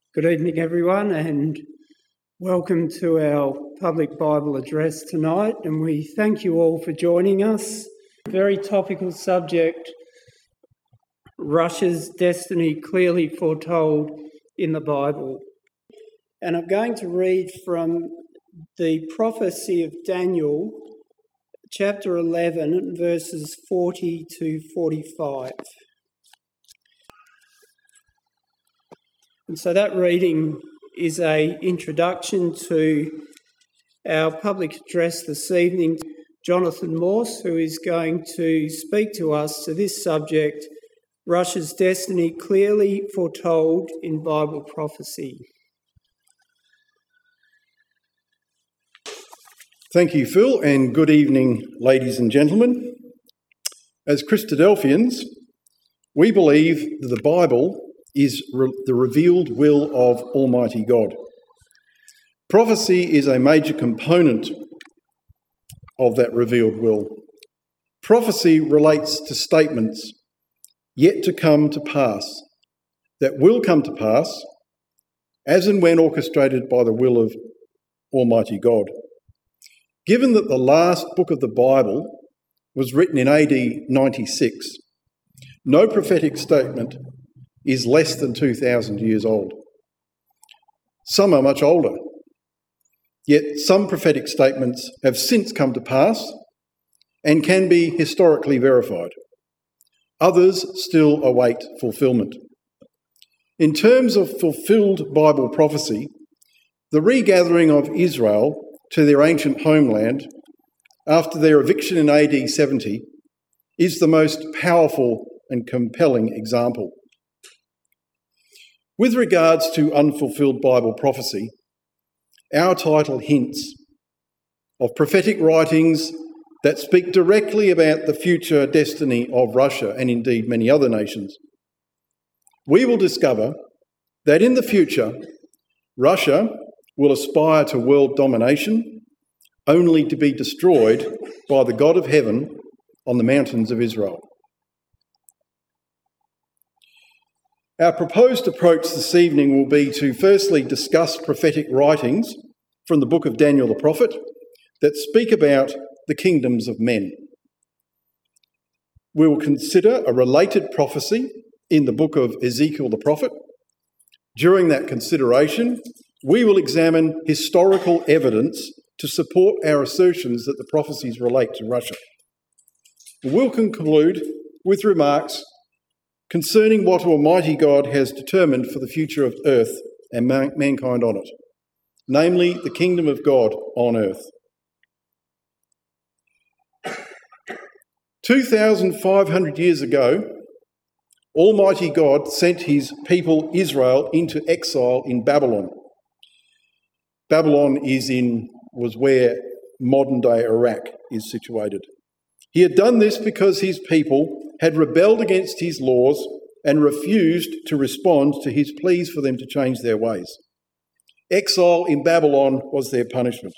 Good evening, everyone, and welcome to our public Bible address tonight. And we thank you all for joining us. Very topical subject, Russia's destiny clearly foretold in the Bible. And I'm going to read from the prophecy of Daniel, chapter 11, verses 40 to 45. And so that reading is an introduction to our public address this evening. Jonathan Morse, who is going to speak to us to this subject, Russia's destiny clearly foretold in Bible prophecy. Thank you, Phil, and good evening, ladies and gentlemen. As Christadelphians, we believe that the Bible is the revealed will of Almighty God. Prophecy is a major component of that revealed will. Prophecy relates to statements yet to come to pass, that will come to pass as and when orchestrated by the will of Almighty God. Given that the last book of the Bible was written in AD 96, no prophetic statement is less than 2,000 years old. Some are much older, yet some prophetic statements have since come to pass and can be historically verified. Others still await fulfilment. In terms of fulfilled Bible prophecy, the regathering of Israel to their ancient homeland after their eviction in AD 70 is the most powerful and compelling example. With regards to unfulfilled Bible prophecy, our title hints of prophetic writings that speak directly about the future destiny of Russia and indeed many other nations. We will discover that in the future, Russia will aspire to world domination, only to be destroyed by the God of heaven on the mountains of Israel. Our proposed approach this evening will be to firstly discuss prophetic writings from the book of Daniel the prophet that speak about the kingdoms of men. We will consider a related prophecy in the book of Ezekiel the prophet. During that consideration, we will examine historical evidence to support our assertions that the prophecies relate to Russia. We'll conclude with remarks concerning what Almighty God has determined for the future of earth and mankind on it, namely the kingdom of God on earth. 2,500 years ago, Almighty God sent his people Israel into exile in Babylon. Babylon was where modern-day Iraq is situated. He had done this because his people had rebelled against his laws and refused to respond to his pleas for them to change their ways. Exile in Babylon was their punishment.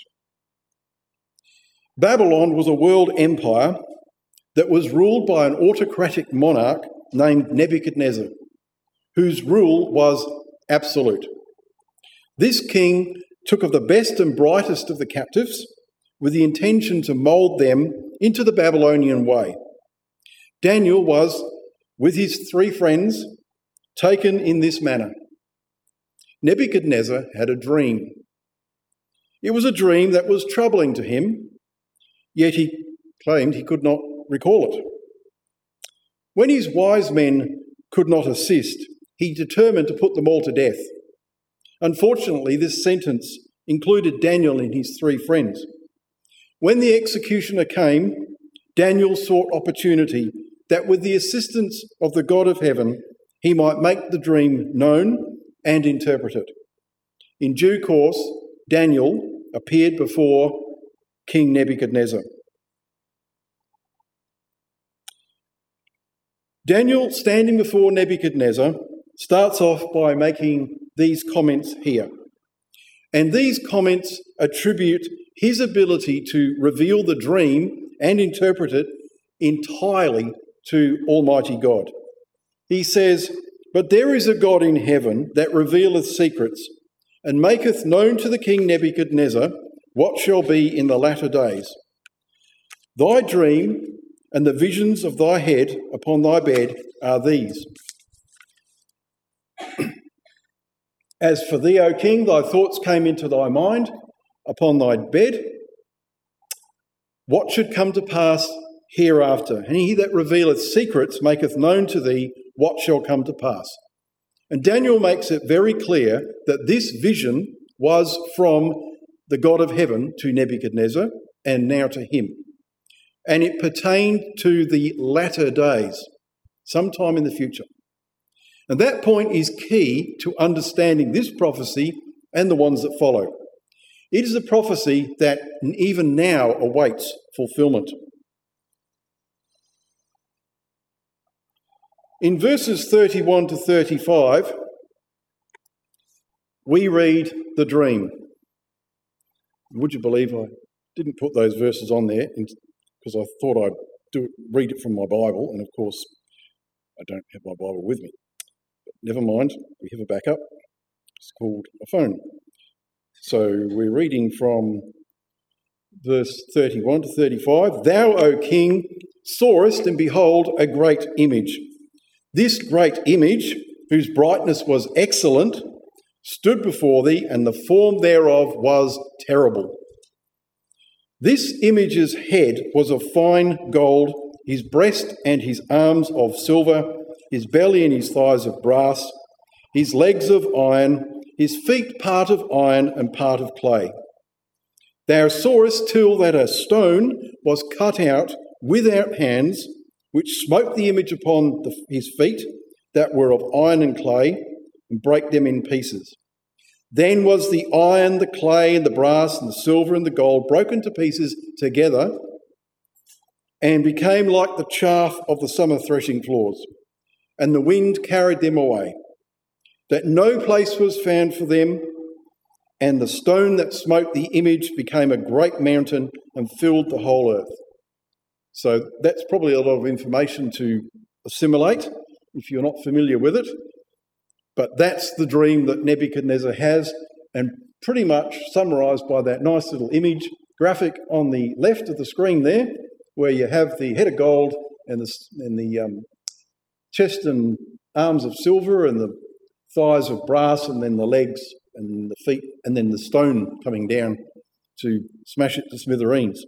Babylon was a world empire that was ruled by an autocratic monarch named Nebuchadnezzar, whose rule was absolute. This king took of the best and brightest of the captives with the intention to mould them into the Babylonian way. Daniel was, with his 3 friends, taken in this manner. Nebuchadnezzar had a dream. It was a dream that was troubling to him, yet he claimed he could not recall it. When his wise men could not assist, he determined to put them all to death. Unfortunately, this sentence included Daniel and his 3 friends. When the executioner came, Daniel sought opportunity that with the assistance of the God of heaven, he might make the dream known and interpret it. In due course, Daniel appeared before King Nebuchadnezzar. Daniel, standing before Nebuchadnezzar, starts off by making these comments here. And these comments attribute his ability to reveal the dream and interpret it entirely to Almighty God. He says, But there is a God in heaven that revealeth secrets, and maketh known to the king Nebuchadnezzar what shall be in the latter days. Thy dream and the visions of thy head upon thy bed are these. As for thee, O king, thy thoughts came into thy mind upon thy bed, what should come to pass hereafter? And he that revealeth secrets maketh known to thee what shall come to pass. And Daniel makes it very clear that this vision was from the God of heaven to Nebuchadnezzar and now to him. And it pertained to the latter days, sometime in the future. And that point is key to understanding this prophecy and the ones that follow. It is a prophecy that even now awaits fulfillment. In verses 31 to 35, we read the dream. Would you believe I didn't put those verses on there because I thought I'd read it from my Bible, and of course I don't have my Bible with me. But never mind, we have a backup. It's called a phone. So we're reading from verse 31 to 35. Thou, O king, sawest, and behold, a great image. This great image, whose brightness was excellent, stood before thee, and the form thereof was terrible. This image's head was of fine gold, his breast and his arms of silver, his belly and his thighs of brass, his legs of iron, his feet part of iron and part of clay. Thou sawest till that a stone was cut out without hands, which smote the image upon his feet, that were of iron and clay, and brake them in pieces. Then was the iron, the clay, and the brass, and the silver, and the gold broken to pieces together, and became like the chaff of the summer threshing floors. And the wind carried them away, that no place was found for them, and the stone that smote the image became a great mountain and filled the whole earth. So that's probably a lot of information to assimilate if you're not familiar with it. But that's the dream that Nebuchadnezzar has, and pretty much summarised by that nice little image graphic on the left of the screen there, where you have the head of gold and the chest and arms of silver and the thighs of brass, and then the legs and the feet, and then the stone coming down to smash it to smithereens.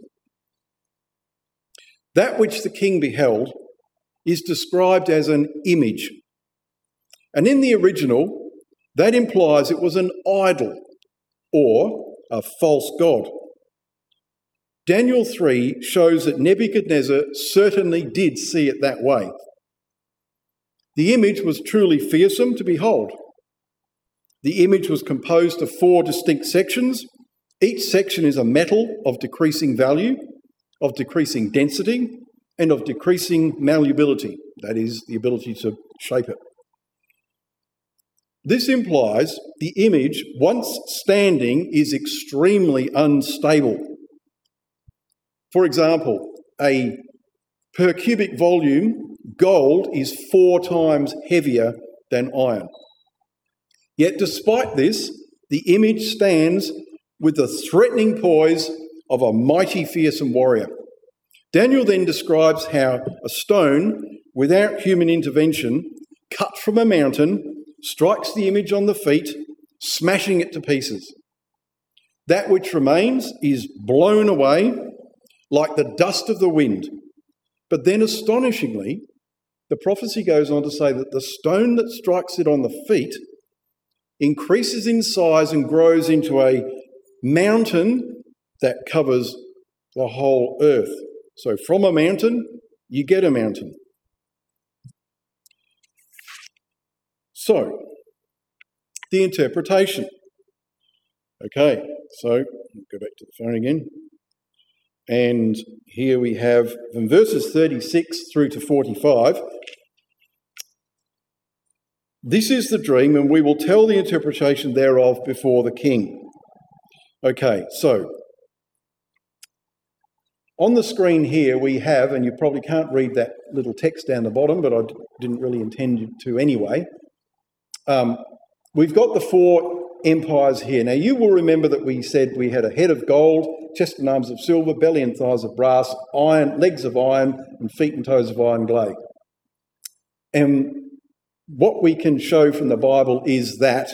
That which the king beheld is described as an image. And in the original, that implies it was an idol or a false god. Daniel 3 shows that Nebuchadnezzar certainly did see it that way. The image was truly fearsome to behold. The image was composed of 4 distinct sections. Each section is a metal of decreasing value, of decreasing density, and of decreasing malleability, that is, the ability to shape it. This implies the image, once standing, is extremely unstable. For example, a per cubic volume, gold is 4 times heavier than iron. Yet despite this, the image stands with the threatening poise of a mighty, fearsome warrior. Daniel then describes how a stone, without human intervention, cut from a mountain, strikes the image on the feet, smashing it to pieces. That which remains is blown away like the dust of the wind. But then, astonishingly, the prophecy goes on to say that the stone that strikes it on the feet increases in size and grows into a mountain that covers the whole earth. So from a mountain, you get a mountain. So, the interpretation. Okay, so go back to the phone again. And here we have from verses 36 through to 45. This is the dream, and we will tell the interpretation thereof before the king. Okay, so on the screen here we have, and you probably can't read that little text down the bottom, but I didn't really intend you to anyway, we've got the four empires here. Now, you will remember that we said we had a head of gold, chest and arms of silver, belly and thighs of brass, iron, legs of iron, and feet and toes of iron clay. And what we can show from the Bible is that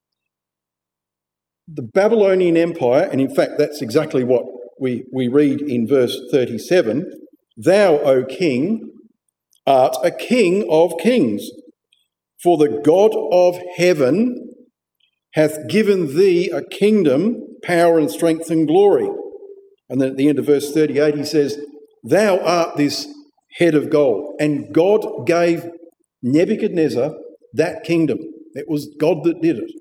the Babylonian Empire, and in fact that's exactly what we read in verse 37, "Thou, O king, art a king of kings, for the God of heaven hath given thee a kingdom, power and strength and glory." And then at the end of verse 38 he says, "Thou art this head of gold." And God gave Nebuchadnezzar that kingdom. It was God that did it.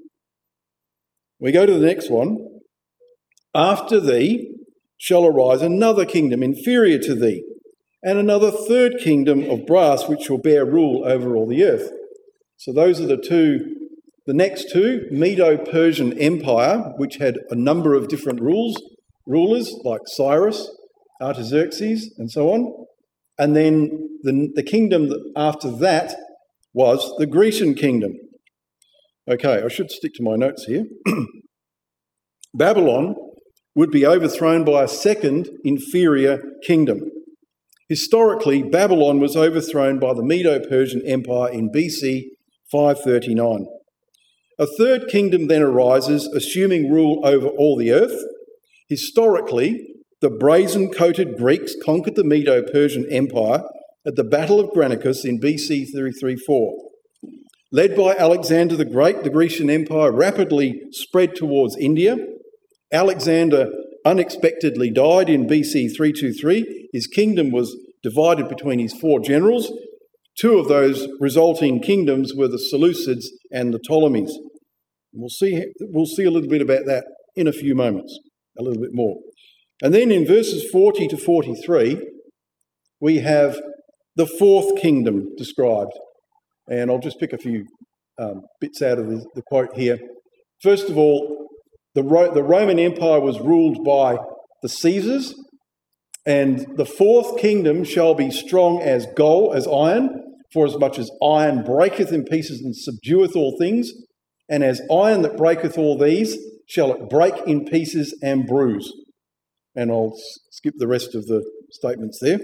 We go to the next one. "After thee shall arise another kingdom inferior to thee, and another third kingdom of brass, which shall bear rule over all the earth." So those are the next two, Medo-Persian Empire, which had a number of different rulers like Cyrus, Artaxerxes, and so on. And then the kingdom after that was the Grecian kingdom. Okay, I should stick to my notes here. Babylon would be overthrown by a second inferior kingdom. Historically, Babylon was overthrown by the Medo-Persian Empire in BC 539. A third kingdom then arises, assuming rule over all the earth. Historically, the brazen-coated Greeks conquered the Medo-Persian Empire at the Battle of Granicus in BC 334. Led by Alexander the Great, the Grecian Empire rapidly spread towards India. Alexander unexpectedly died in BC 323. His kingdom was divided between his four generals. Two of those resulting kingdoms were the Seleucids and the Ptolemies. We'll see a little bit about that in a few moments, a little bit more. And then in verses 40 to 43, we have the fourth kingdom described. And I'll just pick a few bits out of the quote here. First of all, the Roman Empire was ruled by the Caesars, and the fourth kingdom shall be strong as gold, as iron, for as much as iron breaketh in pieces and subdueth all things, and as iron that breaketh all these, shall it break in pieces and bruise. And I'll skip the rest of the statements there.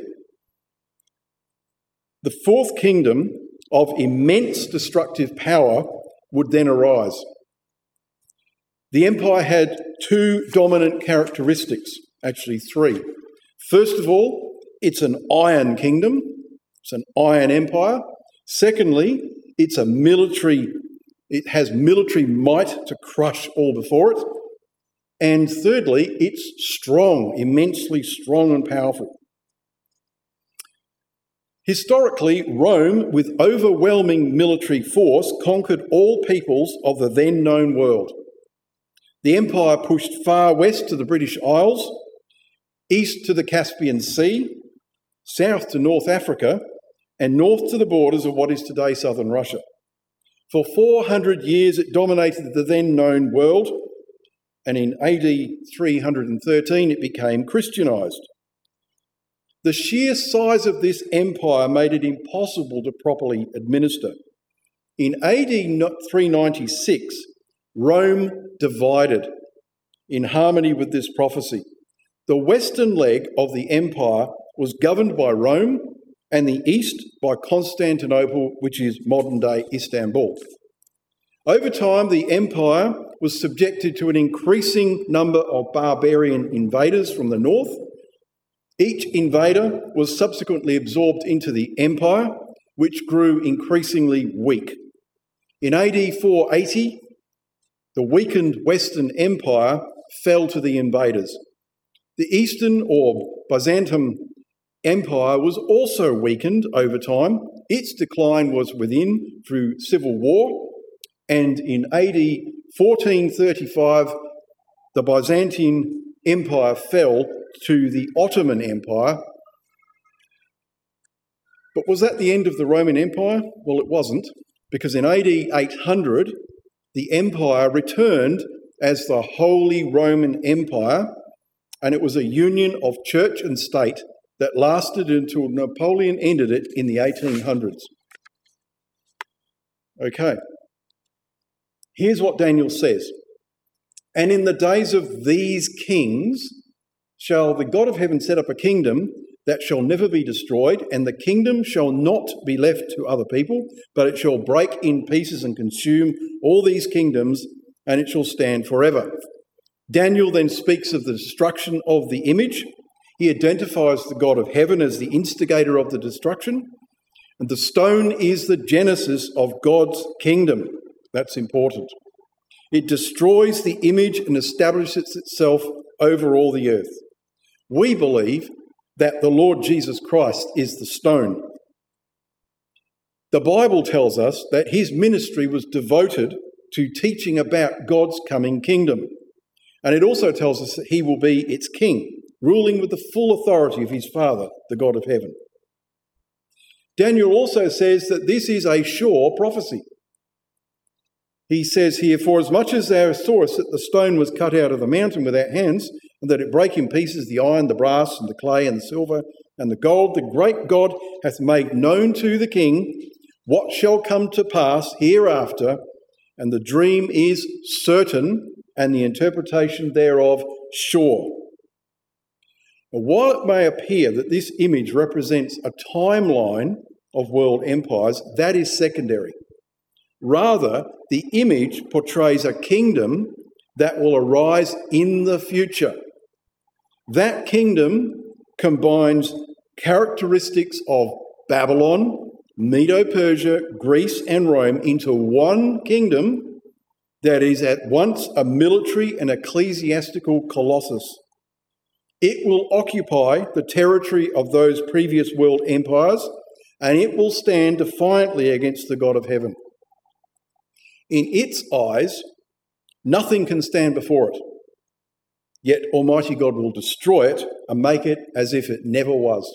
The fourth kingdom of immense destructive power would then arise. The empire had two dominant characteristics, actually three. First of all, it's an iron kingdom. It's an iron empire. Secondly, it has military might to crush all before it. And thirdly, it's strong, immensely strong and powerful. Historically, Rome, with overwhelming military force, conquered all peoples of the then known world. The empire pushed far west to the British Isles, east to the Caspian Sea, south to North Africa, and north to the borders of what is today southern Russia. For 400 years it dominated the then known world, and in AD 313 it became Christianised. The sheer size of this empire made it impossible to properly administer. In AD 396, Rome divided in harmony with this prophecy. The western leg of the empire was governed by Rome and the east by Constantinople, which is modern-day Istanbul. Over time, the empire was subjected to an increasing number of barbarian invaders from the north. Each invader was subsequently absorbed into the empire, which grew increasingly weak. In AD 480, the weakened Western Empire fell to the invaders. The Eastern or Byzantium Empire was also weakened over time. Its decline was within through civil war, and in AD 1435, the Byzantine Empire fell to the Ottoman Empire. But was that the end of the Roman Empire? Well, it wasn't, because in AD 800, the empire returned as the Holy Roman Empire, and it was a union of church and state that lasted until Napoleon ended it in the 1800s. Okay. Here's what Daniel says. And in the days of these kings shall the God of heaven set up a kingdom that shall never be destroyed, and the kingdom shall not be left to other people, but it shall break in pieces and consume all these kingdoms, and it shall stand forever. Daniel then speaks of the destruction of the image. He identifies the God of heaven as the instigator of the destruction, and the stone is the genesis of God's kingdom. That's important. It destroys the image and establishes itself over all the earth. We believe that the Lord Jesus Christ is the stone. The Bible tells us that his ministry was devoted to teaching about God's coming kingdom. And it also tells us that he will be its king, ruling with the full authority of his Father, the God of heaven. Daniel also says that this is a sure prophecy. He says here, for as much as thou sawest that the stone was cut out of the mountain without hands, and that it brake in pieces the iron, the brass, and the clay, and the silver, and the gold, the great God hath made known to the king what shall come to pass hereafter, and the dream is certain, and the interpretation thereof sure. Now, while it may appear that this image represents a timeline of world empires, that is secondary. Rather, the image portrays a kingdom that will arise in the future. That kingdom combines characteristics of Babylon, Medo-Persia, Greece and Rome into one kingdom that is at once a military and ecclesiastical colossus. It will occupy the territory of those previous world empires, and it will stand defiantly against the God of heaven. In its eyes, nothing can stand before it. Yet Almighty God will destroy it and make it as if it never was.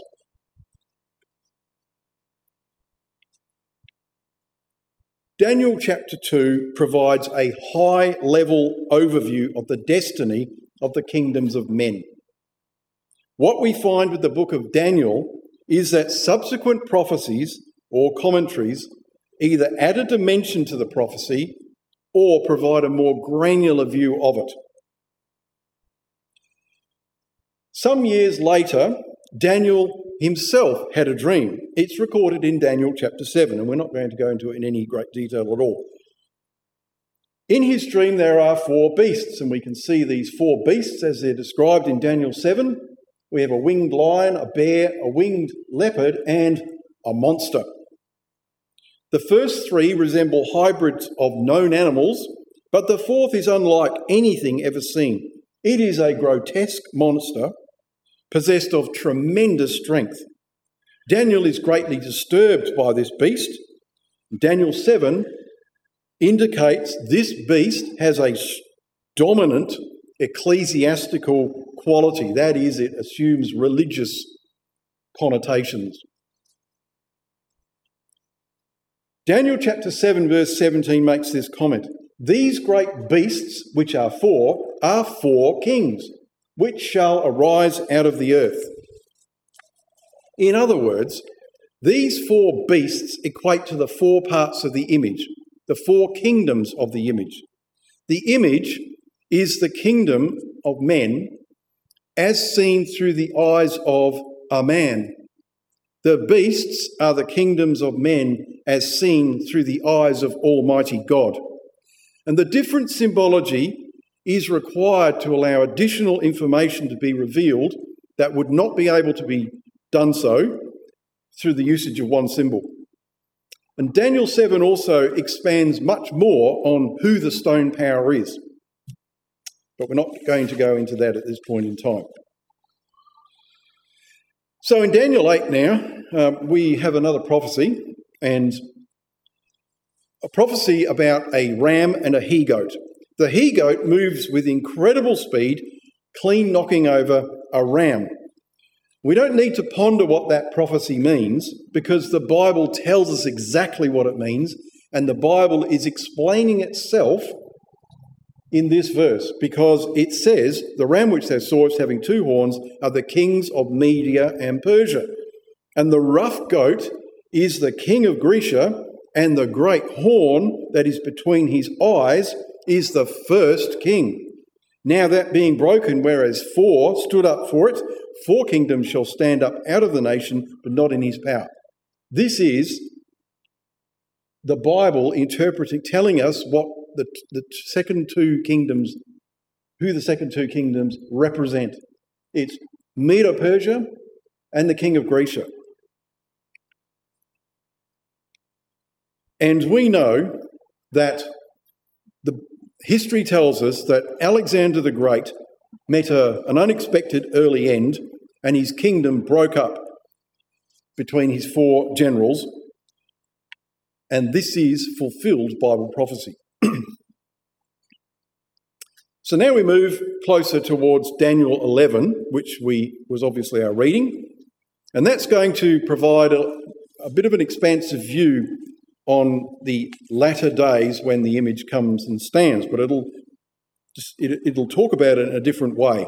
Daniel chapter 2 provides a high-level overview of the destiny of the kingdoms of men. What we find with the book of Daniel is that subsequent prophecies or commentaries either add a dimension to the prophecy or provide a more granular view of it. Some years later, Daniel himself had a dream. It's recorded in Daniel chapter 7, and we're not going to go into it in any great detail at all. In his dream, there are 4 beasts, and we can see these 4 beasts as they're described in Daniel 7. We have a winged lion, a bear, a winged leopard, and a monster. The first 3 resemble hybrids of known animals, but the 4th is unlike anything ever seen. It is a grotesque monster possessed of tremendous strength. Daniel is greatly disturbed by this beast. Daniel 7 indicates this beast has a dominant ecclesiastical quality. That is, it assumes religious connotations. Daniel chapter 7 verse 17 makes this comment. These great beasts, which are 4 kings, which shall arise out of the earth. In other words, these 4 beasts equate to the 4 parts of the image, the 4 kingdoms of the image. The image is the kingdom of men as seen through the eyes of a man. The beasts are the kingdoms of men as seen through the eyes of Almighty God. And the different symbology is required to allow additional information to be revealed that would not be able to be done so through the usage of one symbol. And Daniel 7 also expands much more on who the stone power is. But we're not going to go into that at this point in time. So in Daniel 8 now, we have another prophecy, and a prophecy about a ram and a he-goat. The he-goat moves with incredible speed, clean knocking over a ram. We don't need to ponder what that prophecy means because the Bible tells us exactly what it means, and the Bible is explaining itself in this verse because it says, the ram which thou sawest having 2 horns are the kings of Media and Persia, and the rough goat is the king of Grecia, and the great horn that is between his eyes is the first king. Now that being broken, whereas 4 stood up for it, 4 kingdoms shall stand up out of the nation, but not in his power. This is the Bible interpreting, telling us what the second 2 kingdoms, who the second 2 kingdoms represent. It's Medo-Persia and the king of Grecia. And we know that the history tells us that Alexander the Great met an unexpected early end, and his kingdom broke up between his 4 generals, and this is fulfilled Bible prophecy. So now we move closer towards Daniel 11, which was obviously our reading, and that's going to provide a bit of an expansive view on the latter days when the image comes and stands, but it'll talk about it in a different way.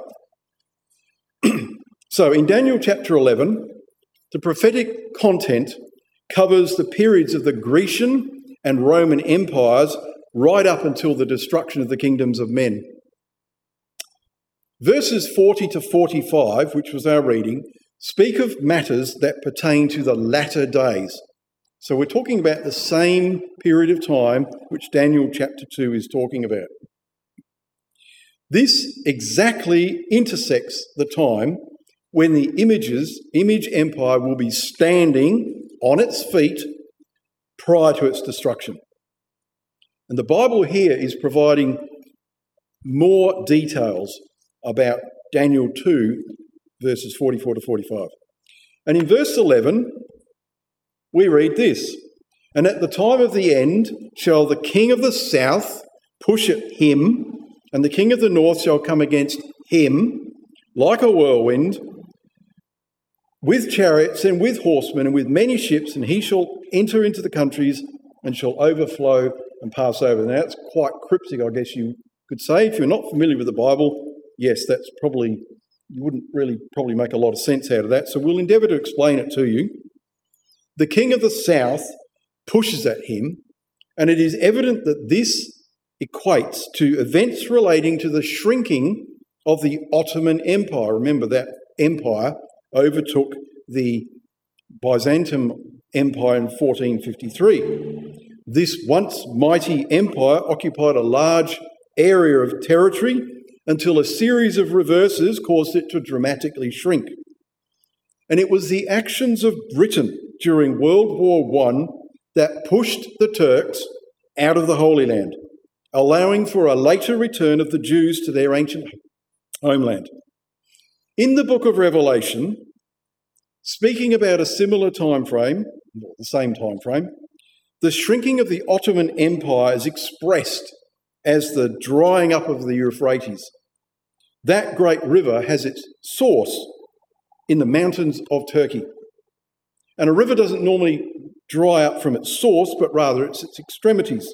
So in Daniel chapter 11, the prophetic content covers the periods of the Grecian and Roman empires right up until the destruction of the kingdoms of men. Verses 40 to 45, which was our reading, speak of matters that pertain to the latter days. So we're talking about the same period of time which Daniel chapter 2 is talking about. This exactly intersects the time when the image empire will be standing on its feet prior to its destruction. And the Bible here is providing more details about Daniel 2, verses 44 to 45. And in verse 11, we read this: "And at the time of the end shall the king of the south push at him, and the king of the north shall come against him like a whirlwind, with chariots and with horsemen and with many ships, and he shall enter into the countries and shall overflow and pass over." Now, that's quite cryptic, I guess you could say. If you're not familiar with the Bible, yes, you wouldn't really probably make a lot of sense out of that. So we'll endeavour to explain it to you. The king of the south pushes at him, and it is evident that this equates to events relating to the shrinking of the Ottoman Empire. Remember, that empire overtook the Byzantium Empire in 1453. This once mighty empire occupied a large area of territory until a series of reverses caused it to dramatically shrink. And it was the actions of Britain during World War I that pushed the Turks out of the Holy Land, allowing for a later return of the Jews to their ancient homeland. In the book of Revelation, speaking about a similar time frame, or the same time frame, the shrinking of the Ottoman Empire is expressed as the drying up of the Euphrates. That great river has its source in the mountains of Turkey. And a river doesn't normally dry up from its source, but rather it's its extremities.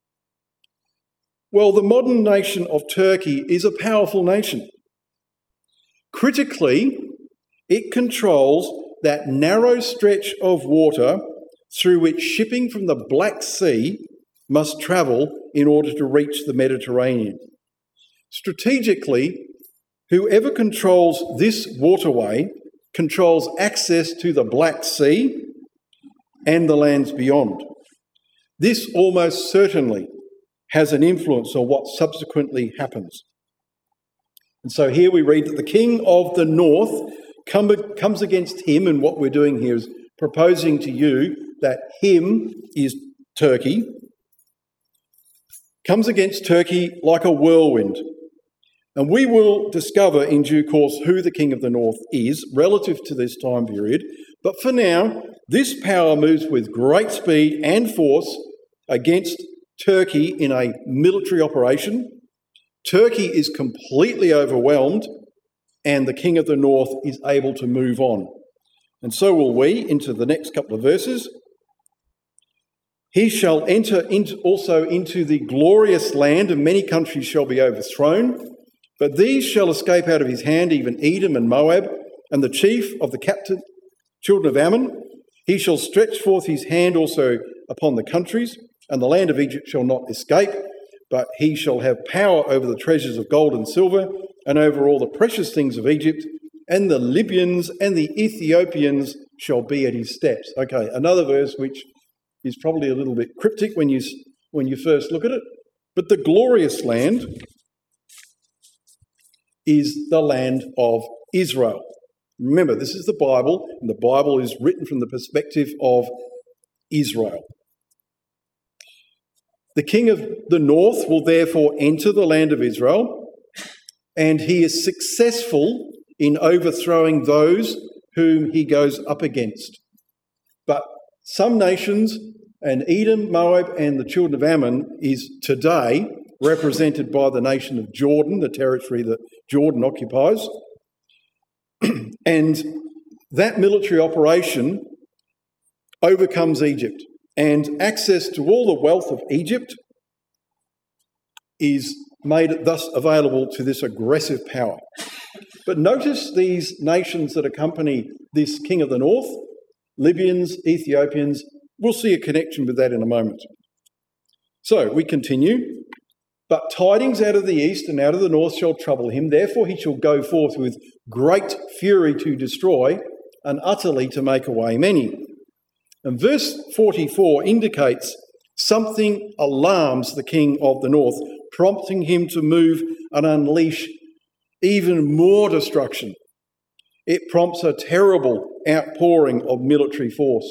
Well, the modern nation of Turkey is a powerful nation. Critically, it controls that narrow stretch of water through which shipping from the Black Sea must travel in order to reach the Mediterranean. Strategically, whoever controls this waterway controls access to the Black Sea and the lands beyond. This almost certainly has an influence on what subsequently happens. And so here we read that the king of the north comes against him, and what we're doing here is proposing to you that him is Turkey, comes against Turkey like a whirlwind. And we will discover in due course who the king of the north is relative to this time period. But for now, this power moves with great speed and force against Turkey in a military operation. Turkey is completely overwhelmed, and the king of the north is able to move on. And so will we into the next couple of verses. He shall enter also into the glorious land, and many countries shall be overthrown. But these shall escape out of his hand, even Edom and Moab, and the chief of the captive children of Ammon. He shall stretch forth his hand also upon the countries, and the land of Egypt shall not escape, but he shall have power over the treasures of gold and silver, and over all the precious things of Egypt, and the Libyans and the Ethiopians shall be at his steps. Okay, another verse which is probably a little bit cryptic when you first look at it, but the glorious land is the land of Israel. Remember, this is the Bible, and the Bible is written from the perspective of Israel. The king of the north will therefore enter the land of Israel, and he is successful in overthrowing those whom he goes up against. But some nations, and Edom, Moab, and the children of Ammon is today represented by the nation of Jordan, the territory that Jordan occupies. And that military operation overcomes Egypt, and access to all the wealth of Egypt is made thus available to this aggressive power. But notice these nations that accompany this king of the north, Libyans, Ethiopians. We'll see a connection with that in a moment. So we continue. But tidings out of the east and out of the north shall trouble him. Therefore he shall go forth with great fury to destroy, and utterly to make away many. And verse 44 indicates something alarms the king of the north, prompting him to move and unleash even more destruction. It prompts a terrible outpouring of military force.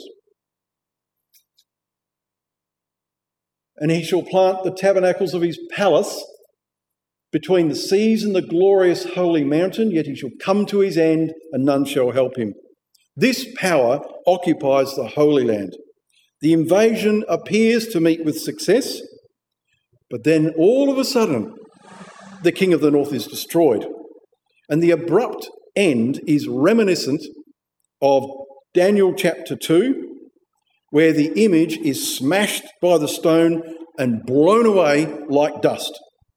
And he shall plant the tabernacles of his palace between the seas and the glorious holy mountain, yet he shall come to his end, and none shall help him. This power occupies the Holy Land. The invasion appears to meet with success, but then all of a sudden, the king of the north is destroyed. And the abrupt end is reminiscent of Daniel chapter 2, where the image is smashed by the stone and blown away like dust.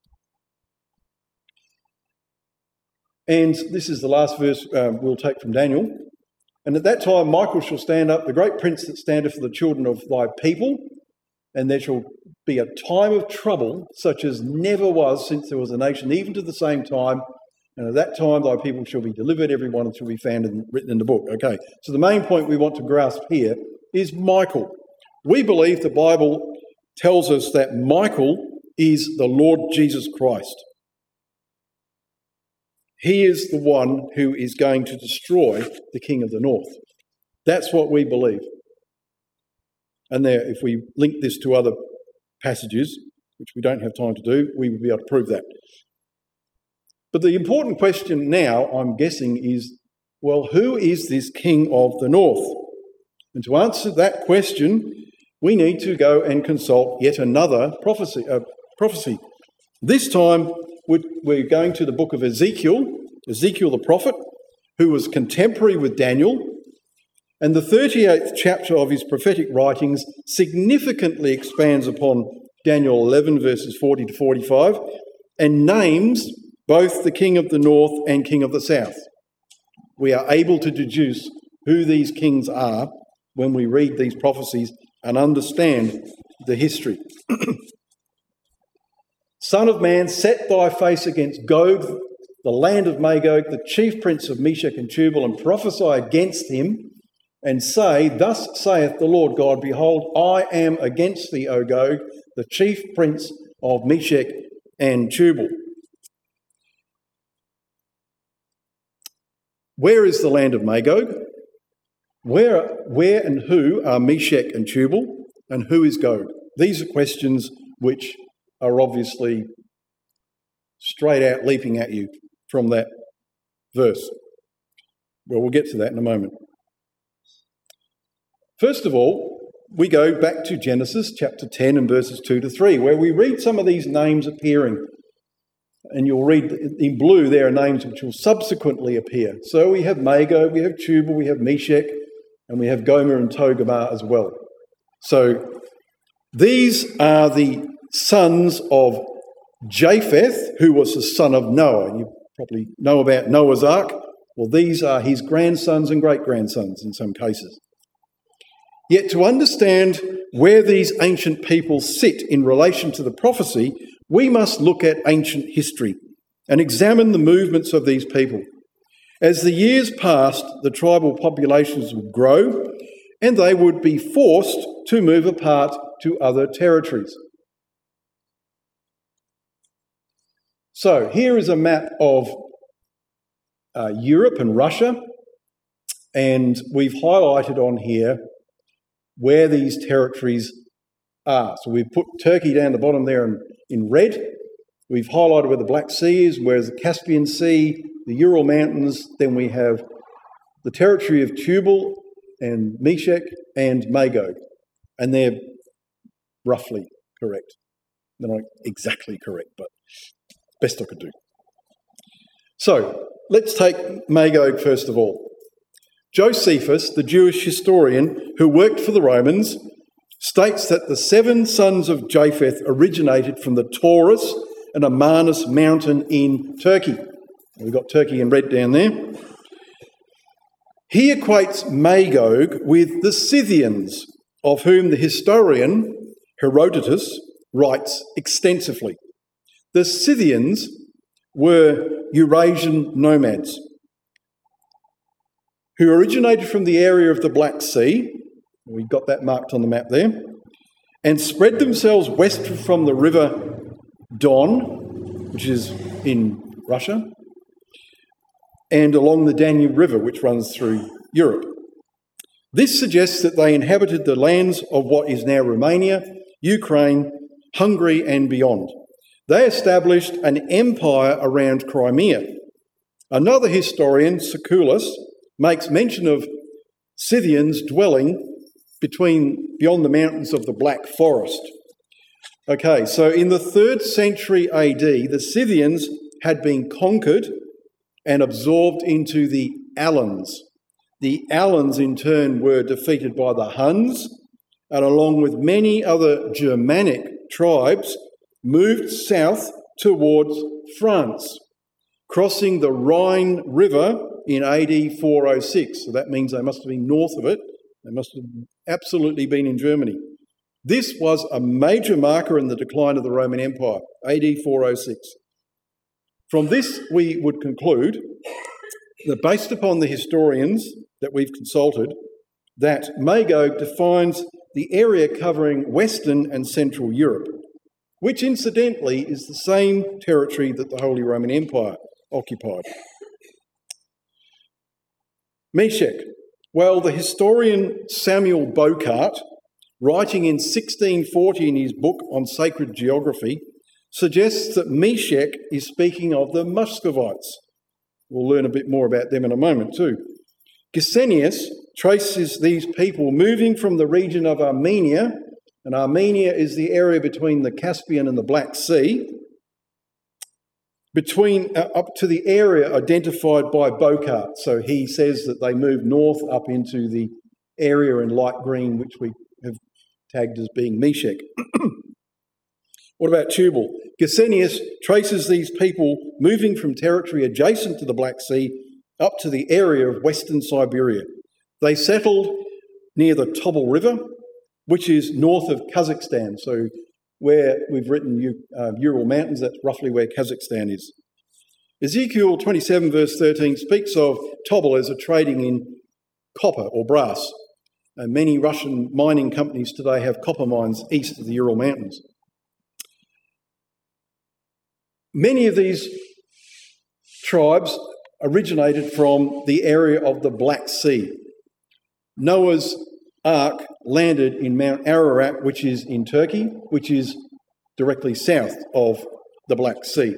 And this is the last verse we'll take from Daniel. And at that time Michael shall stand up, the great prince that standeth for the children of thy people, and there shall be a time of trouble such as never was since there was a nation, even to the same time. And at that time thy people shall be delivered, every one shall be found and written in the book. Okay, so the main point we want to grasp here is Michael. We believe the Bible tells us that Michael is the Lord Jesus Christ. He is the one who is going to destroy the king of the north. That's what we believe. And there, if we link this to other passages, which we don't have time to do, we will be able to prove that. But the important question now, I'm guessing, is, well, who is this king of the north? And to answer that question, we need to go and consult yet another prophecy. This time, we're going to the book of Ezekiel the prophet, who was contemporary with Daniel. And the 38th chapter of his prophetic writings significantly expands upon Daniel 11, verses 40 to 45, and names both the king of the north and king of the south. We are able to deduce who these kings are when we read these prophecies and understand the history. Son of man, set thy face against Gog, the land of Magog, the chief prince of Meshech and Tubal, and prophesy against him, and say, thus saith the Lord God, behold, I am against thee, O Gog, the chief prince of Meshech and Tubal. Where is the land of Magog? Where and who are Meshech and Tubal, and who is Gog? These are questions which are obviously straight out leaping at you from that verse. Well, we'll get to that in a moment. First of all, we go back to Genesis chapter 10 and verses 2 to 3, where we read some of these names appearing. And you'll read in blue, there are names which will subsequently appear. So we have Magog, we have Tubal, we have Meshech, and we have Gomer and Togarmah as well. So these are the sons of Japheth, who was the son of Noah. You probably know about Noah's Ark. Well, these are his grandsons and great-grandsons in some cases. Yet to understand where these ancient peoples sit in relation to the prophecy, we must look at ancient history and examine the movements of these people. As the years passed, the tribal populations would grow and they would be forced to move apart to other territories. So here is a map of Europe and Russia, and we've highlighted on here where these territories are. So we've put Turkey down the bottom there in red. We've highlighted where the Black Sea is, where's the Caspian Sea, the Ural Mountains. Then we have the territory of Tubal and Meshech and Magog. And they're roughly correct. They're not exactly correct, but best I could do. So let's take Magog first of all. Josephus, the Jewish historian who worked for the Romans, states that the 7 sons of Japheth originated from the Taurus and Amanus mountain in Turkey. We've got Turkey in red down there. He equates Magog with the Scythians, of whom the historian Herodotus writes extensively. The Scythians were Eurasian nomads who originated from the area of the Black Sea, we've got that marked on the map there, and spread themselves west from the river Don, which is in Russia, and along the Danube River, which runs through Europe. This suggests that they inhabited the lands of what is now Romania, Ukraine, Hungary, and beyond. They established an empire around Crimea. Another historian, Siculus, makes mention of Scythians dwelling beyond the mountains of the Black Forest. Okay, so in the 3rd century AD, the Scythians had been conquered and absorbed into the Alans. The Alans, in turn, were defeated by the Huns, and along with many other Germanic tribes, moved south towards France, crossing the Rhine River in AD 406. So that means they must have been north of it. They must have absolutely been in Germany. This was a major marker in the decline of the Roman Empire, AD 406. From this, we would conclude that based upon the historians that we've consulted, that Magog defines the area covering Western and Central Europe, which incidentally is the same territory that the Holy Roman Empire occupied. Meshech. Well, the historian Samuel Bocart, writing in 1640 in his book on sacred geography, suggests that Meshech is speaking of the Muscovites. We'll learn a bit more about them in a moment too. Gesenius traces these people moving from the region of Armenia, and Armenia is the area between the Caspian and the Black Sea, up to the area identified by Bocart. So he says that they moved north up into the area in light green, which we have tagged as being Meshech. What about Tubal? Gesenius traces these people moving from territory adjacent to the Black Sea up to the area of Western Siberia. They settled near the Tobol River, which is north of Kazakhstan. So where we've written Ural Mountains, that's roughly where Kazakhstan is. Ezekiel 27 verse 13 speaks of Tobol as a trading in copper or brass. And many Russian mining companies today have copper mines east of the Ural Mountains. Many of these tribes originated from the area of the Black Sea. Noah's Ark landed in Mount Ararat, which is in Turkey, which is directly south of the Black Sea.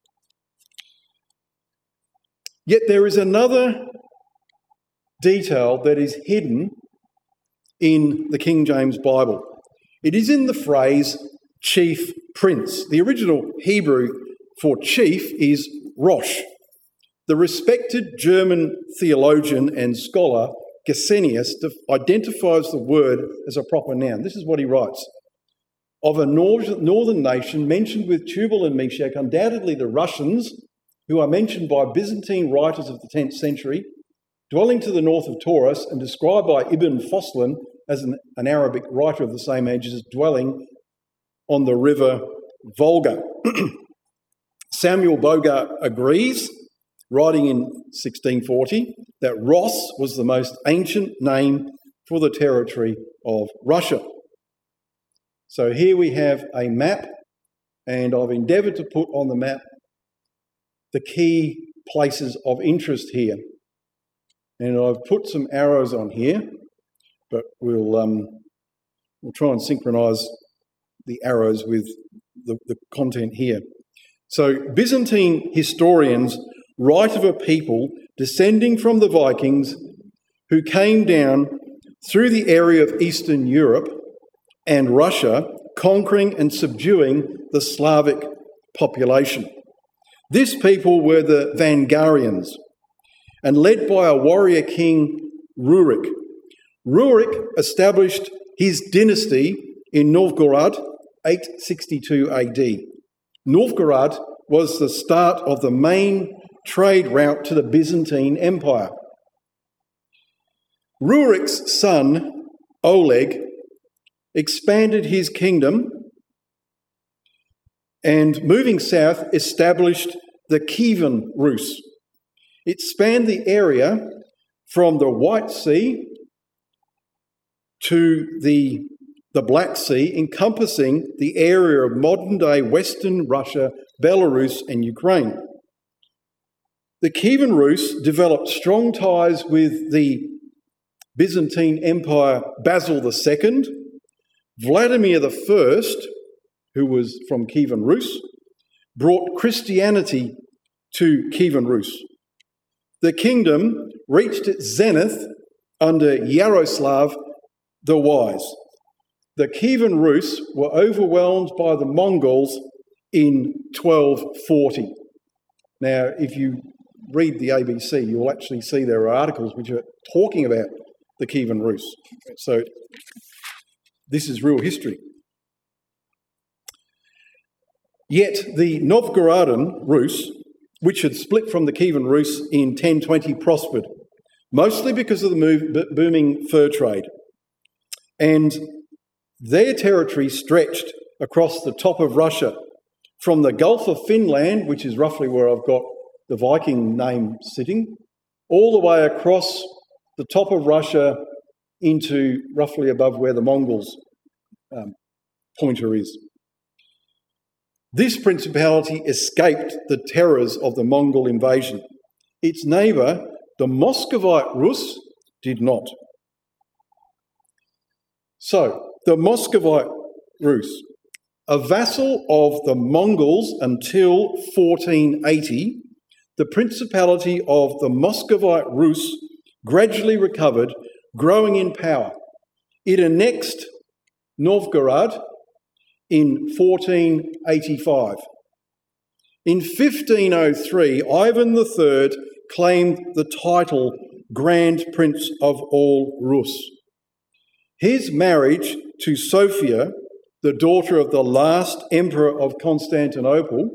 Yet there is another detail that is hidden in the King James Bible. It is in the phrase chief prince. The original Hebrew for chief is Rosh. The respected German theologian and scholar Gesenius identifies the word as a proper noun. This is what he writes. Of a northern nation mentioned with Tubal and Meshech, undoubtedly the Russians, who are mentioned by Byzantine writers of the 10th century, dwelling to the north of Taurus and described by Ibn Foslan as an Arabic writer of the same age, as dwelling on the river Volga. Samuel Bogart agrees, writing in 1640, that Ross was the most ancient name for the territory of Russia. So here we have a map, and I've endeavoured to put on the map the key places of interest here. And I've put some arrows on here, but we'll try and synchronise the arrows with the content here. So Byzantine historians write of a people descending from the Vikings who came down through the area of Eastern Europe and Russia, conquering and subduing the Slavic population. This people were the Vangarians, and led by a warrior king, Rurik. Rurik established his dynasty in Novgorod, 862 AD. Novgorod was the start of the main trade route to the Byzantine Empire. Rurik's son, Oleg, expanded his kingdom and, moving south, established the Kievan Rus. It spanned the area from the White Sea to the Black Sea, encompassing the area of modern-day Western Russia, Belarus and Ukraine. The Kievan Rus developed strong ties with the Byzantine Empire Basil II, Vladimir I, who was from Kievan Rus, brought Christianity to Kievan Rus. The kingdom reached its zenith under Yaroslav the Wise. The Kievan Rus were overwhelmed by the Mongols in 1240. Now, if you read the ABC, you'll actually see there are articles which are talking about the Kievan Rus. So this is real history. Yet the Novgorodan Rus, which had split from the Kievan Rus in 1020, prospered, mostly because of the booming fur trade. And their territory stretched across the top of Russia, from the Gulf of Finland, which is roughly where I've got the Viking name sitting, all the way across the top of Russia into roughly above where the Mongols' pointer is. This principality escaped the terrors of the Mongol invasion. Its neighbour, the Muscovite Rus, did not. So, the Muscovite Rus, a vassal of the Mongols until 1480, the principality of the Muscovite Rus gradually recovered, growing in power. It annexed Novgorod in 1485. In 1503, Ivan III claimed the title Grand Prince of all Rus. His marriage to Sophia, the daughter of the last emperor of Constantinople,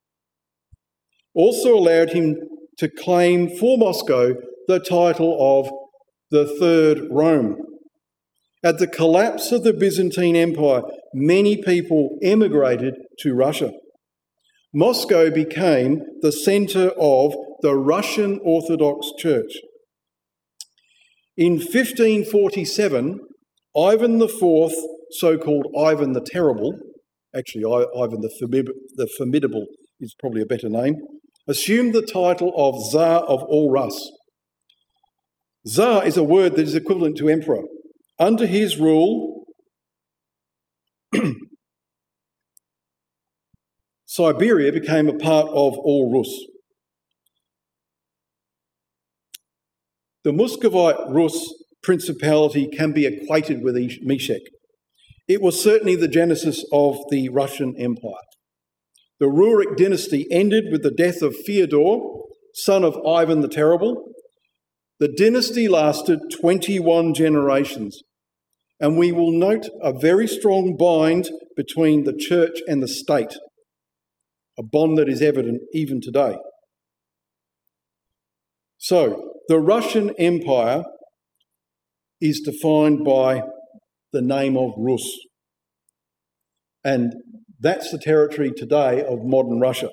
also allowed him to claim for Moscow the title of the Third Rome. At the collapse of the Byzantine Empire, many people emigrated to Russia. Moscow became the centre of the Russian Orthodox Church. In 1547, Ivan IV, so-called Ivan the Terrible, actually Ivan the Formidable is probably a better name, assumed the title of Tsar of all Rus. Tsar is a word that is equivalent to emperor. Under his rule, Siberia became a part of all Rus. The Muscovite Rus principality can be equated with Meshech. It was certainly the genesis of the Russian Empire. The Rurik dynasty ended with the death of Fyodor, son of Ivan the Terrible. The dynasty lasted 21 generations, and we will note a very strong bind between the church and the state, a bond that is evident even today. So, the Russian Empire is defined by the name of Rus. And that's the territory today of modern Russia.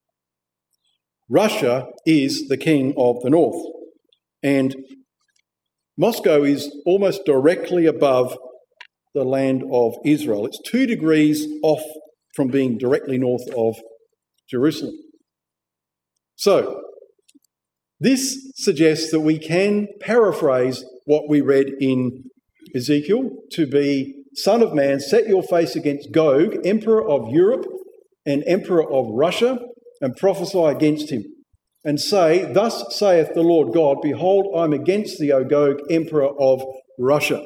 Russia is the king of the north, and Moscow is almost directly above the land of Israel. It's 2 degrees off from being directly north of Jerusalem. So, this suggests that we can paraphrase what we read in Ezekiel to be, Son of man, set your face against Gog, emperor of Europe and emperor of Russia, and prophesy against him, and say, Thus saith the Lord God, behold, I am against thee, O Gog, emperor of Russia.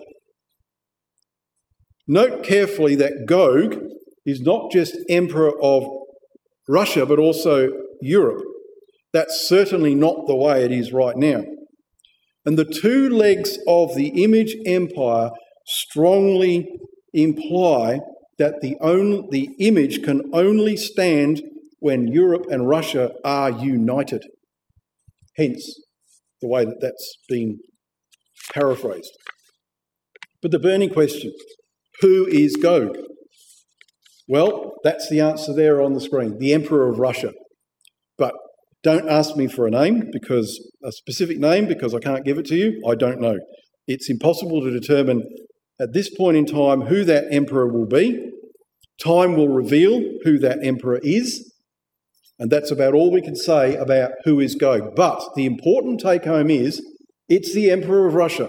Note carefully that Gog is not just emperor of Russia, but also Europe. That's certainly not the way it is right now. And the 2 legs of the image empire strongly imply that the image can only stand when Europe and Russia are united. Hence, the way that that's been paraphrased. But the burning question, who is Gog? Well, that's the answer there on the screen, the Emperor of Russia. But don't ask me for a specific name, because I can't give it to you. I don't know. It's impossible to determine at this point in time who that emperor will be. Time will reveal who that emperor is, and that's about all we can say about who is Gog. But the important take-home is, it's the Emperor of Russia.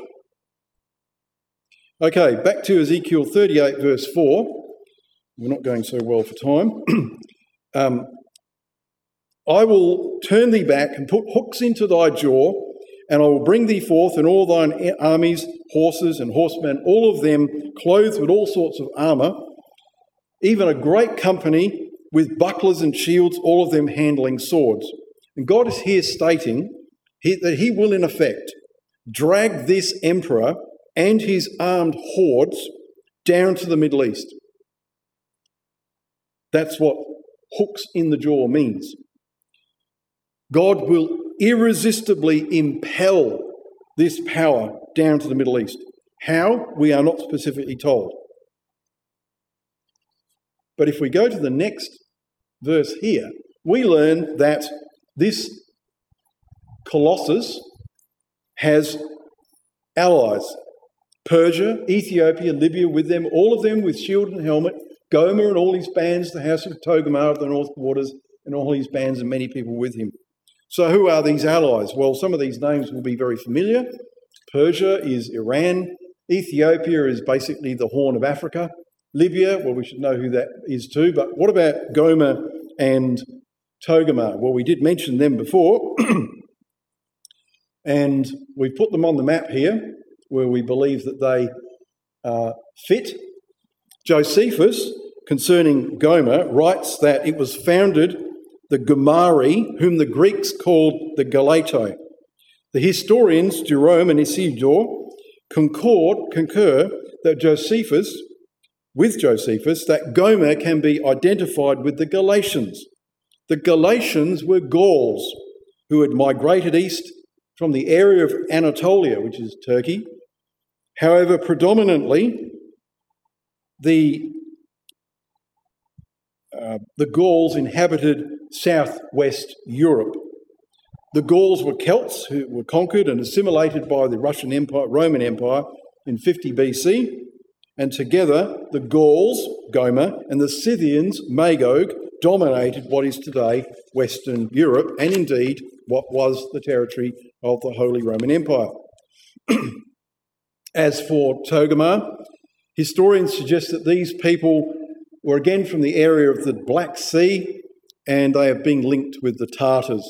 Okay, back to Ezekiel 38, verse 4. We're not going so well for time. I will turn thee back and put hooks into thy jaw, and I will bring thee forth, and all thine armies, horses and horsemen, all of them clothed with all sorts of armour, even a great company with bucklers and shields, all of them handling swords. And God is here stating that he will, in effect, drag this emperor and his armed hordes down to the Middle East. That's what hooks in the jaw means. God will irresistibly impel this power down to the Middle East. How? We are not specifically told. But if we go to the next verse here, we learn that this Colossus has allies. Persia, Ethiopia, Libya with them, all of them with shield and helmet, Gomer and all his bands, the house of Togarmah of the north waters, and all his bands and many people with him. So who are these allies? Well, some of these names will be very familiar. Persia is Iran. Ethiopia is basically the Horn of Africa. Libya, well, we should know who that is too. But what about Gomer and Togarmah? Well, we did mention them before. And we've put them on the map here, where we believe that they fit. Josephus, concerning Gomer, writes that it was founded the Gomari, whom the Greeks called the Galatoi. The historians Jerome and Isidore concur that Josephus, that Gomer can be identified with the Galatians. The Galatians were Gauls who had migrated east from the area of Anatolia, which is Turkey. However, predominantly, the Gauls inhabited southwest Europe. The Gauls were Celts who were conquered and assimilated by the Roman Empire in 50 BC, and together the Gauls, Gomer, and the Scythians, Magog, dominated what is today Western Europe, and indeed what was the territory of the Holy Roman Empire. As for Togarmah, historians suggest that these people were again from the area of the Black Sea, and they have been linked with the Tartars.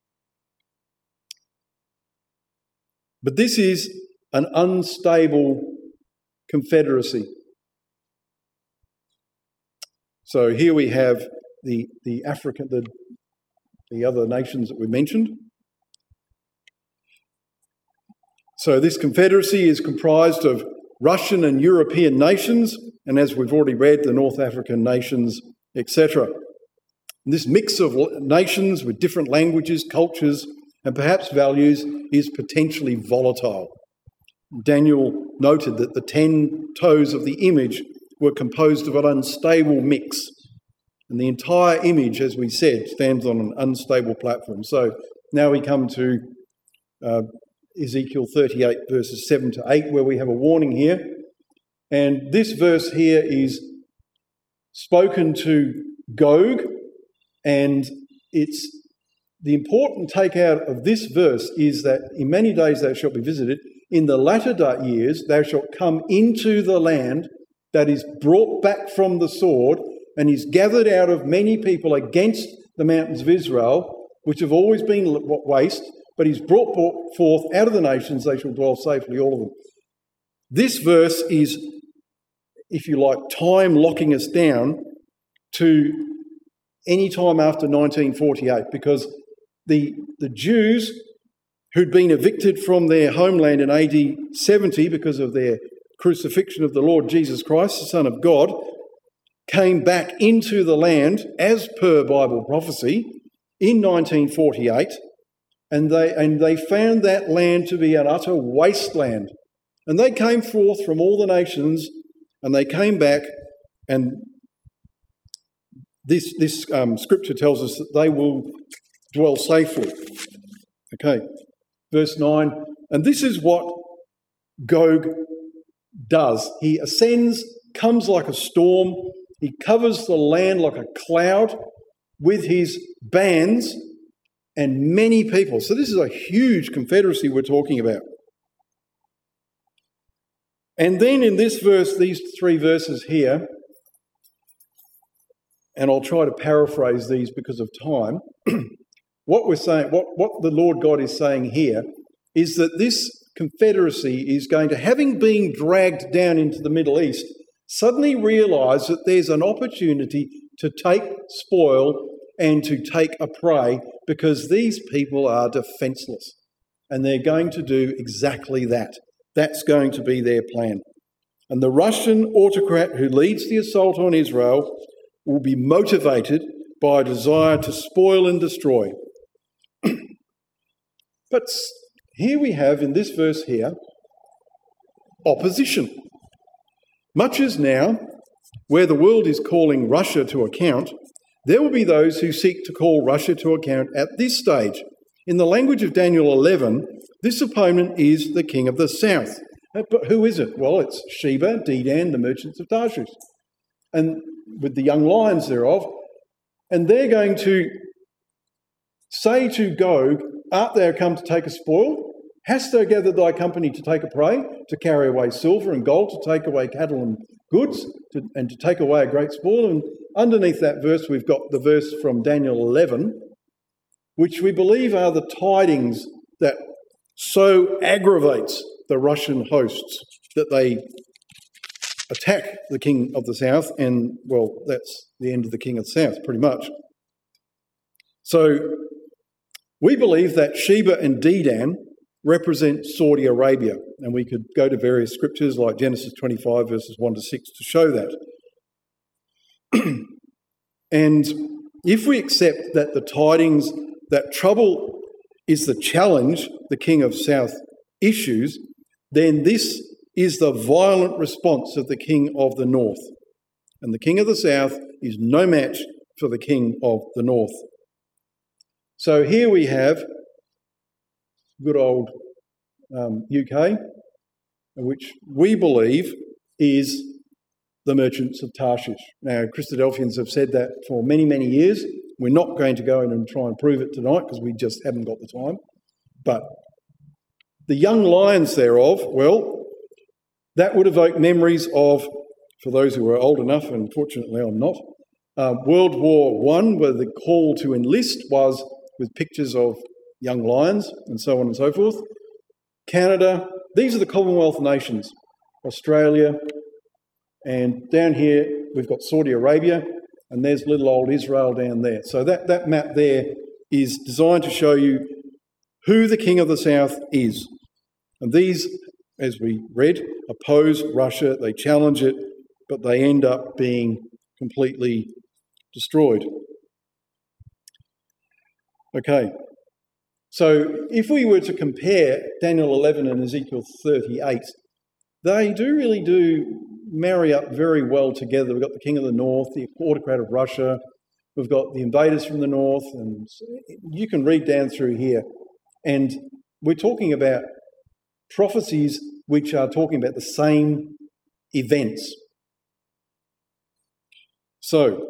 But this is an unstable confederacy. So here we have the other nations that we mentioned. So this confederacy is comprised of Russian and European nations, and as we've already read, the North African nations, etc. This mix of nations with different languages, cultures, and perhaps values is potentially volatile. Daniel noted that the 10 toes of the image were composed of an unstable mix. And the entire image, as we said, stands on an unstable platform. So now we come to Ezekiel 38, verses 7 to 8, where we have a warning here. And this verse here is spoken to Gog, and it's the important takeout of this verse is that in many days thou shalt be visited. In the latter years thou shalt come into the land that is brought back from the sword and is gathered out of many people against the mountains of Israel, which have always been waste, but is brought forth out of the nations, they shall dwell safely, all of them. This verse is, if you like, time locking us down to any time after 1948, because the Jews who'd been evicted from their homeland in AD 70 because of their crucifixion of the Lord Jesus Christ, the Son of God, came back into the land as per Bible prophecy in 1948, and they found that land to be an utter wasteland. And they came forth from all the nations, and they came back, and this scripture tells us that they will dwell safely. Okay, verse 9, and this is what Gog does. He ascends, comes like a storm, he covers the land like a cloud with his bands and many people. So this is a huge confederacy we're talking about. And then in this verse, these three verses here, and I'll try to paraphrase these because of time, what we're saying, what the Lord God is saying here is that this confederacy is going to, having been dragged down into the Middle East, suddenly realise that there's an opportunity to take spoil and to take a prey, because these people are defenceless. And they're going to do exactly that. That's going to be their plan. And the Russian autocrat who leads the assault on Israel will be motivated by a desire to spoil and destroy. But here we have, in this verse here, opposition. Much as now, where the world is calling Russia to account, there will be those who seek to call Russia to account at this stage. In the language of Daniel 11, this opponent is the king of the south. But who is it? Well, it's Sheba, Dedan, the merchants of Tarshish, and with the young lions thereof. And they're going to say to Gog, art thou come to take a spoil? Hast thou gathered thy company to take a prey, to carry away silver and gold, to take away cattle and goods, and to take away a great spoil? And underneath that verse, we've got the verse from Daniel 11, which we believe are the tidings that so aggravates the Russian hosts that they attack the king of the south, and, well, that's the end of the king of the south, pretty much. So we believe that Sheba and Dedan represent Saudi Arabia, and we could go to various scriptures like Genesis 25 verses 1 to 6 to show that. And if we accept that the tidings, that trouble is the challenge the king of south issues, then this is the violent response of the king of the north. And the king of the south is no match for the king of the north. So here we have good old UK, which we believe is the merchants of Tarshish. Now, Christadelphians have said that for many, many years. We're not going to go in and try and prove it tonight because we just haven't got the time. But the young lions thereof, well, that would evoke memories of, for those who are old enough, and fortunately I'm not, World War I, where the call to enlist was with pictures of young lions and so on and so forth. Canada, these are the Commonwealth nations, Australia, and down here we've got Saudi Arabia, and there's little old Israel down there. So that map there is designed to show you who the king of the south is. And these, as we read, oppose Russia, they challenge it, but they end up being completely destroyed. Okay, So if we were to compare Daniel 11 and Ezekiel 38, they really do marry up very well together. We've got the king of the north, the autocrat of Russia, we've got the invaders from the north, and you can read down through here. And we're talking about prophecies which are talking about the same events. So,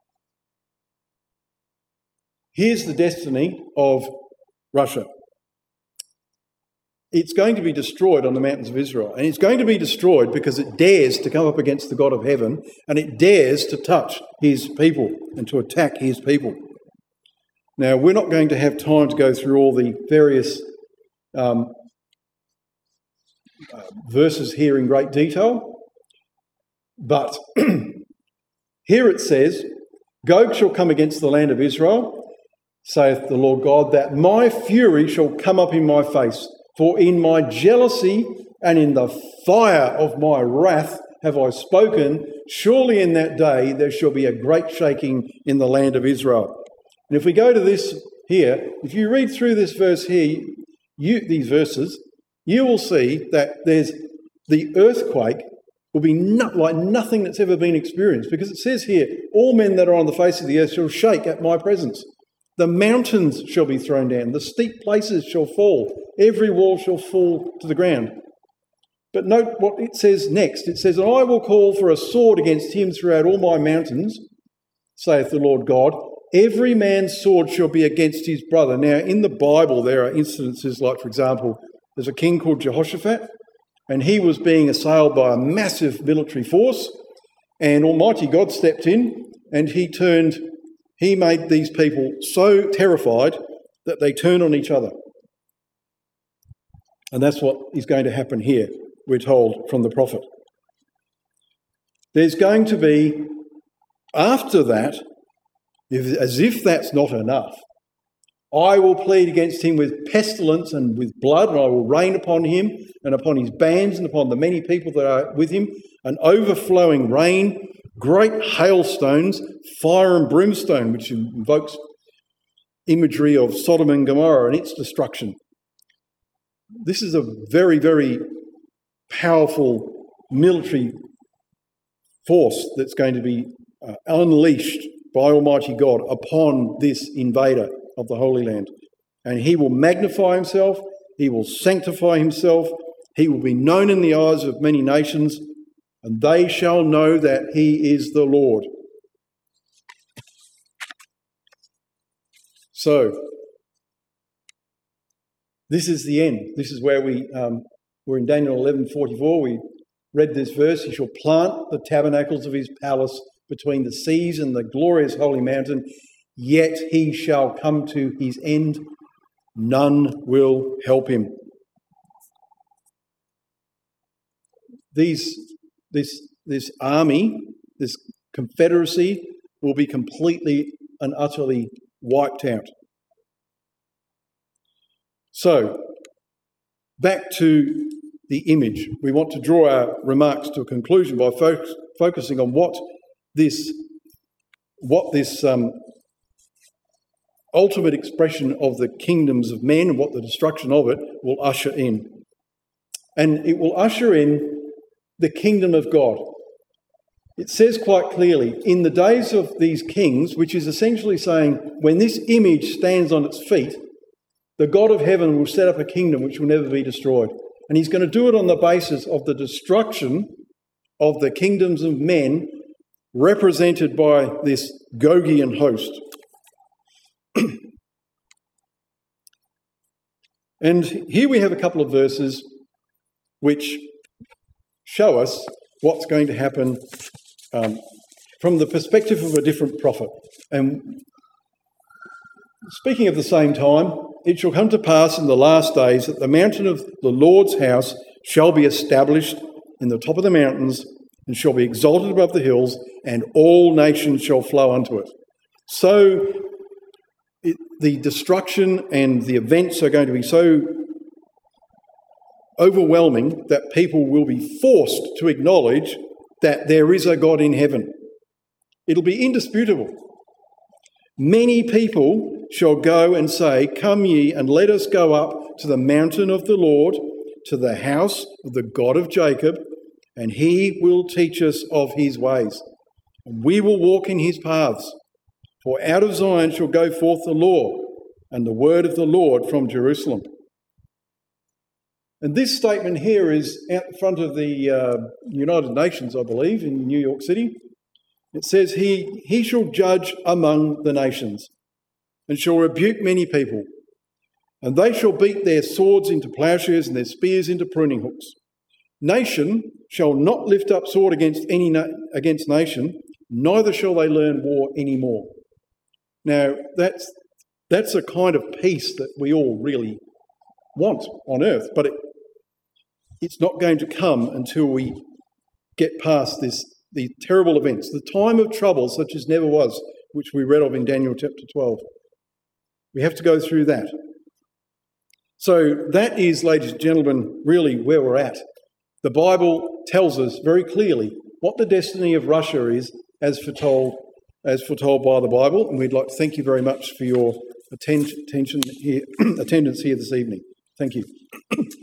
here's the destiny of Russia. It's going to be destroyed on the mountains of Israel. And it's going to be destroyed because it dares to come up against the God of heaven, and it dares to touch his people and to attack his people. Now, we're not going to have time to go through all the various verses here in great detail, but here it says, Gog shall come against the land of Israel, saith the Lord God, that my fury shall come up in my face. For in my jealousy and in the fire of my wrath have I spoken. Surely in that day there shall be a great shaking in the land of Israel. And if we go to this here, if you read through this verse here, these verses, you will see that there's the earthquake will be like nothing that's ever been experienced, because it says here, all men that are on the face of the earth shall shake at my presence. The mountains shall be thrown down, the steep places shall fall, every wall shall fall to the ground. But note what it says next. It says, I will call for a sword against him throughout all my mountains, saith the Lord God. Every man's sword shall be against his brother. Now, in the Bible, there are incidences like, for example, there's a king called Jehoshaphat, and he was being assailed by a massive military force, and Almighty God stepped in, and he made these people so terrified that they turned on each other. And that's what is going to happen here, we're told from the prophet. There's going to be, after that, as if that's not enough, I will plead against him with pestilence and with blood, and I will rain upon him and upon his bands and upon the many people that are with him, an overflowing rain, great hailstones, fire and brimstone, which invokes imagery of Sodom and Gomorrah and its destruction. This is a very, very powerful military force that's going to be unleashed by Almighty God upon this invader of the Holy Land. And he will magnify himself, he will sanctify himself, he will be known in the eyes of many nations, and they shall know that he is the Lord. So, this is the end. This is where we're in Daniel 11:44. We read this verse. He shall plant the tabernacles of his palace between the seas and the glorious holy mountain, yet he shall come to his end. None will help him. This army, this confederacy, will be completely and utterly wiped out. So, back to the image. We want to draw our remarks to a conclusion by focusing on what this ultimate expression of the kingdoms of men and what the destruction of it will usher in. And it will usher in the kingdom of God. It says quite clearly, in the days of these kings, which is essentially saying when this image stands on its feet, the God of heaven will set up a kingdom which will never be destroyed. And he's going to do it on the basis of the destruction of the kingdoms of men represented by this Gogian host. And here we have a couple of verses which show us what's going to happen from the perspective of a different prophet. And speaking of the same time, it shall come to pass in the last days that the mountain of the Lord's house shall be established in the top of the mountains and shall be exalted above the hills, and all nations shall flow unto it. So the destruction and the events are going to be so overwhelming that people will be forced to acknowledge that there is a God in heaven. It'll be indisputable. Many people shall go and say, Come ye, and let us go up to the mountain of the Lord, to the house of the God of Jacob, and he will teach us of his ways, and we will walk in his paths. For out of Zion shall go forth the law, and the word of the Lord from Jerusalem. And this statement here is out in front of the United Nations, I believe, in New York City. It says, he shall judge among the nations, and shall rebuke many people, and they shall beat their swords into plowshares and their spears into pruning hooks. Nation shall not lift up sword against nation, neither shall they learn war any more. Now, that's a kind of peace that we all really want on earth, but it's not going to come until we get past these terrible events, the time of trouble such as never was, which we read of in Daniel chapter 12. We have to go through that. So that is, ladies and gentlemen, really where we're at. The Bible tells us very clearly what the destiny of Russia is, as foretold by the Bible, and we'd like to thank you very much for your attendance here this evening. Thank you.